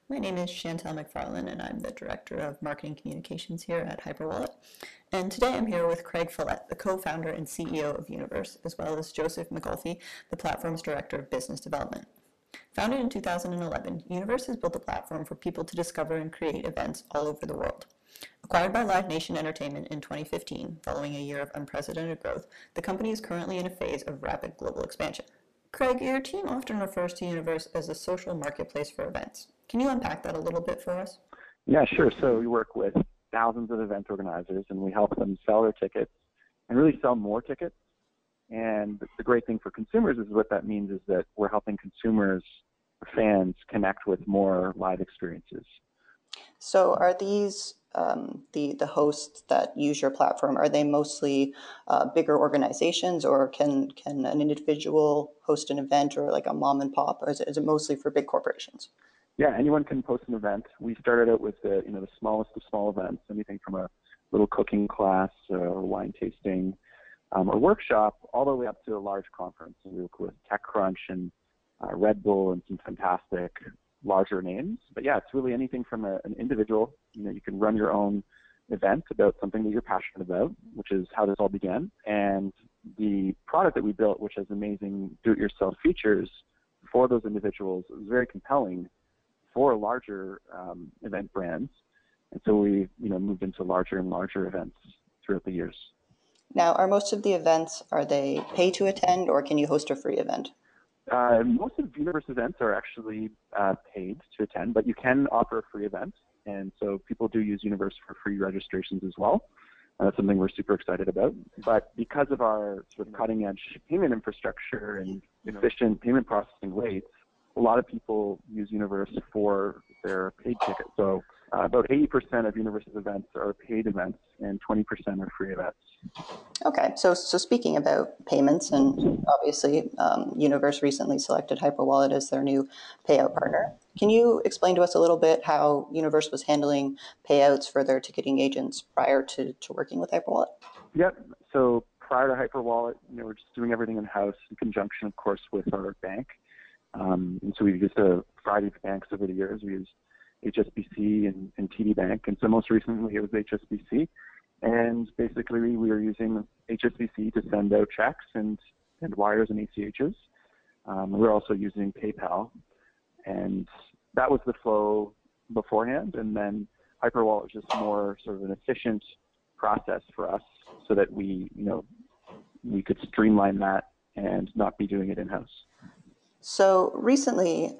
My name is Chantel McFarlane, and I'm the Director of Marketing Communications here at Hyperwallet. And today I'm here with Craig Follett, the co-founder and CEO of Universe, as well as Joseph McGulphy, the platform's Director of Business Development. Founded in 2011, Universe has built a platform for people to discover and create events all over the world. Acquired by Live Nation Entertainment in 2015, following a year of unprecedented growth, the company is currently in a phase of rapid global expansion. Craig, your team often refers to Universe as a social marketplace for events. Can you unpack that a little bit for us? Yeah, sure. So we work with thousands of event organizers, and we help them sell their tickets and really sell more tickets. And the great thing for consumers is what that means is that we're helping consumers, fans, connect with more live experiences. So are these the hosts that use your platform, are they mostly bigger organizations, or can an individual host an event, or like a mom and pop, or is it mostly for big corporations? Yeah, anyone can post an event. We started out with the smallest of small events, anything from a little cooking class or wine tasting or workshop, all the way up to a large conference. And we work with TechCrunch and Red Bull and some fantastic larger names. But yeah, it's really anything from an individual. You can run your own event about something that you're passionate about, which is how this all began. And the product that we built, which has amazing do-it-yourself features for those individuals, is very compelling for larger event brands. And so we moved into larger and larger events throughout the years. Now, are most of the events, are they pay to attend, or can you host a free event? Most of Universe events are actually paid to attend, but you can offer a free event. And so people do use Universe for free registrations as well. That's something we're super excited about. But because of our sort of cutting edge payment infrastructure and efficient payment processing rates, a lot of people use Universe for their paid tickets. So about 80% of Universe's events are paid events and 20% are free events. Okay, so speaking about payments, and obviously Universe recently selected Hyperwallet as their new payout partner. Can you explain to us a little bit how Universe was handling payouts for their ticketing agents prior to working with Hyperwallet? Yep. So prior to Hyperwallet, we're just doing everything in-house in conjunction, of course, with our bank. And so we've used a variety of banks over the years. We used HSBC and TD Bank, and so most recently it was HSBC. And basically we were using HSBC to send out checks and wires and ACHs. We're also using PayPal, and that was the flow beforehand. And then Hyperwallet was just more sort of an efficient process for us, so that we could streamline that and not be doing it in-house. So recently,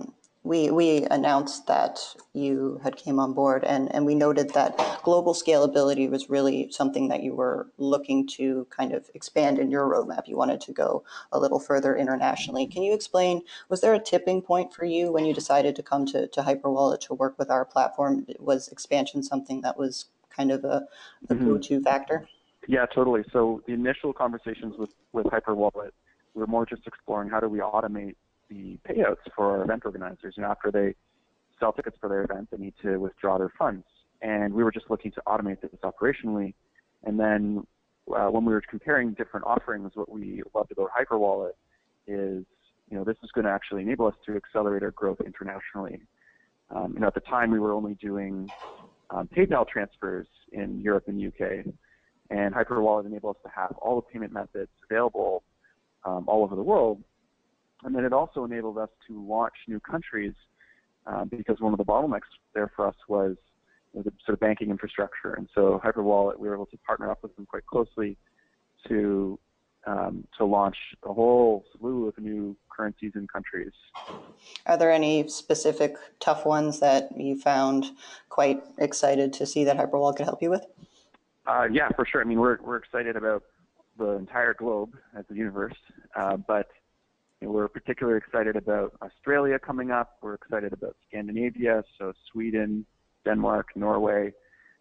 we announced that you had came on board, and we noted that global scalability was really something that you were looking to kind of expand in your roadmap. You wanted to go a little further internationally. Can you explain, was there a tipping point for you when you decided to come to Hyperwallet to work with our platform? Was expansion something that was kind of a go-to factor? Yeah, totally. So the initial conversations with Hyperwallet, we're more just exploring how do we automate the payouts for our event organizers. After they sell tickets for their event, they need to withdraw their funds. And we were just looking to automate this operationally. And then when we were comparing different offerings, what we loved about Hyperwallet is, this is going to actually enable us to accelerate our growth internationally. At the time, we were only doing PayPal transfers in Europe and UK. And Hyperwallet enabled us to have all the payment methods available all over the world. And then it also enabled us to launch new countries because one of the bottlenecks there for us was the sort of banking infrastructure. And so Hyperwallet, we were able to partner up with them quite closely to launch a whole slew of new currencies and countries. Are there any specific tough ones that you found quite excited to see that Hyperwallet could help you with? Yeah, for sure. I mean, we're excited about the entire globe as a universe, but we're particularly excited about Australia coming up. We're excited about Scandinavia, so Sweden, Denmark, Norway.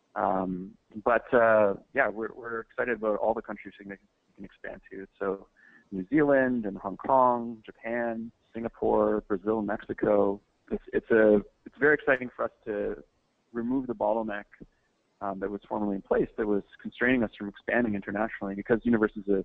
But we're excited about all the countries we can expand to. So New Zealand and Hong Kong, Japan, Singapore, Brazil, Mexico. It's very exciting for us to remove the bottleneck that was formerly in place that was constraining us from expanding internationally, because Universe is a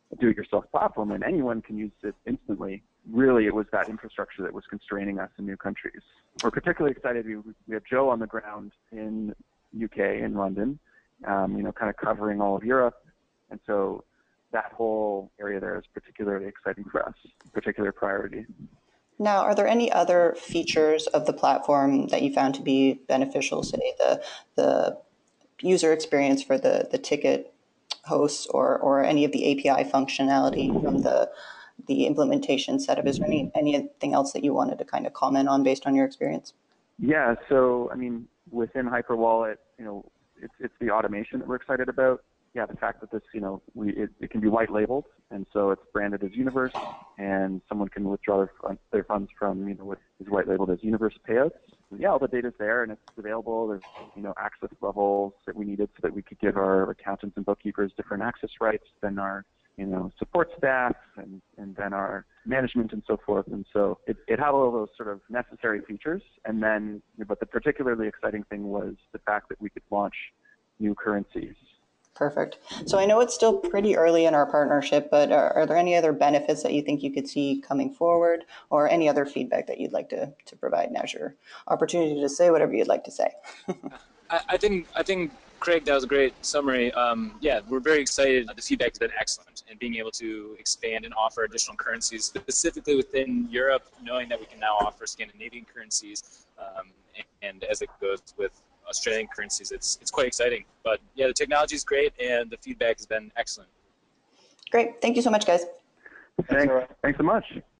do-it-yourself platform and anyone can use it instantly. Really, it was that infrastructure that was constraining us in new countries. We're particularly excited. We have Joe on the ground in UK, in London, kind of covering all of Europe. And so that whole area there is particularly exciting for us, particular priority. Now, are there any other features of the platform that you found to be beneficial, say the user experience for the ticket hosts or any of the API functionality from the implementation setup? Is there anything else that you wanted to kind of comment on based on your experience? Yeah, so within Hyperwallet, it's the automation that we're excited about. Yeah, the fact that this, it can be white labeled, and so it's branded as Universe, and someone can withdraw their funds from, what is white labeled as Universe payouts. And yeah, all the data's there, and it's available. There's, access levels that we needed so that we could give our accountants and bookkeepers different access rights than our, support staff and then our management and so forth. And so it had all those sort of necessary features. And then, but the particularly exciting thing was the fact that we could launch new currencies. Perfect. So I know it's still pretty early in our partnership, but are there any other benefits that you think you could see coming forward, or any other feedback that you'd like to provide? Now's your opportunity to say whatever you'd like to say. I think Craig, that was a great summary. Yeah, we're very excited. The feedback's been excellent, and being able to expand and offer additional currencies, specifically within Europe, knowing that we can now offer Scandinavian currencies, and as it goes with Australian currencies, it's quite exciting. But yeah, the technology is great, and the feedback has been excellent. Great. Thank you so much, guys. Thanks so much.